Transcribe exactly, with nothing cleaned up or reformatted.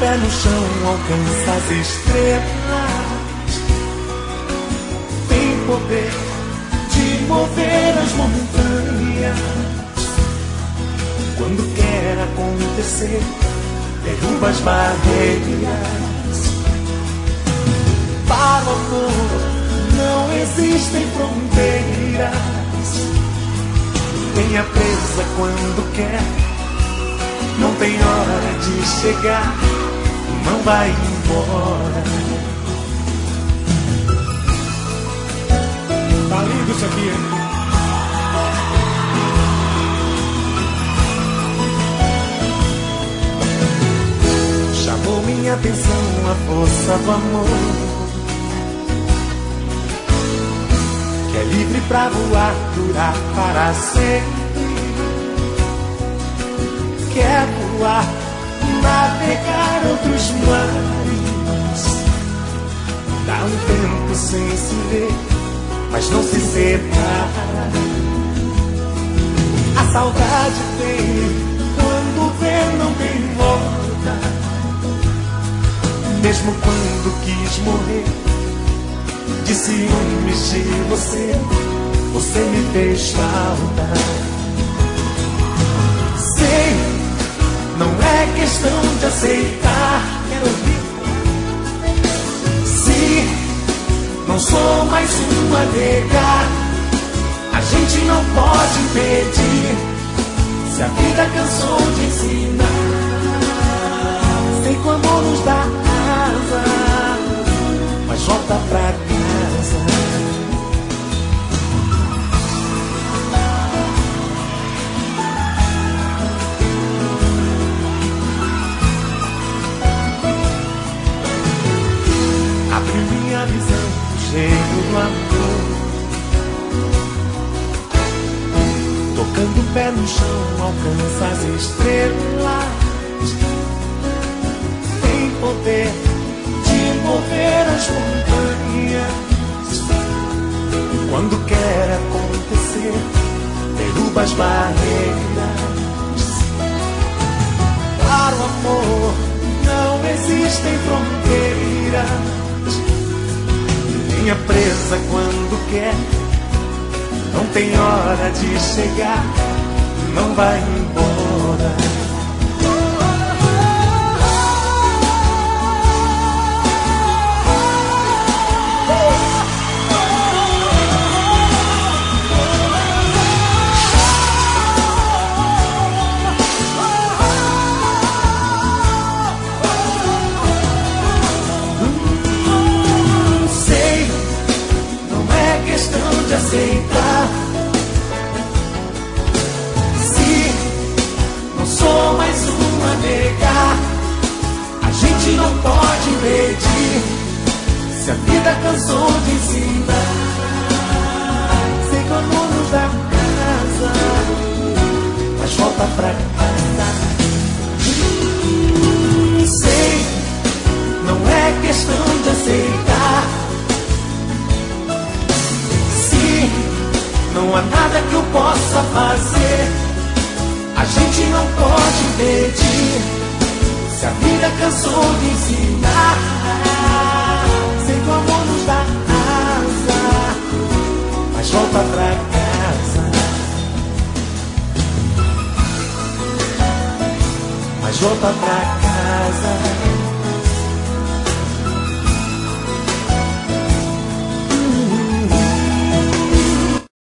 pé no chão alcança as estrelas. Tem poder de mover as montanhas. Quando quer acontecer, derruba as barreiras. Para o amor não existem fronteiras. Tenha presa quando quer, não tem hora de chegar, não vai embora. Tá lindo isso aqui, hein? Chamou minha atenção a força do amor, que é livre pra voar, durar para sempre. Quer voar, navegar outros mares. Dá um tempo sem se ver, mas não se separa. A saudade vem, quando vê não tem volta. Mesmo quando quis morrer de ciúmes de você, você me fez falta. Sei, não é questão de aceitar. Quero ouvir. Se não sou mais um a negar, a gente não pode impedir. Se a vida cansou de ensinar, sei que o amor nos dá asa, mas volta pra casa. Abre minha visão, cheio do amor, tocando o pé no chão, alcança as estrelas. Tem poder de mover as montanhas. Quando quer acontecer, derruba as barreiras. Para o amor não existem fronteiras. Tenha presa quando quer, não tem hora de chegar, não vai embora. Aceitar. Se não sou mais um a negar, a gente não pode impedir. Se a vida cansou de ensinar, sei que o amor nos dá casa, mas volta pra casa. Hum, sei, não é questão de aceitar. Não há nada que eu possa fazer, a gente não pode impedir. Se a vida cansou de ensinar, sei que o amor nos dá asa, mas volta pra casa. Mas volta pra casa.